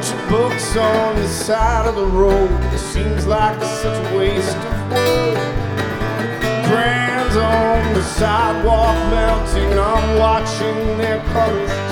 bunch of books on the side of the road. It seems like such a waste of work. Crayons on the sidewalk melting, I'm watching their colors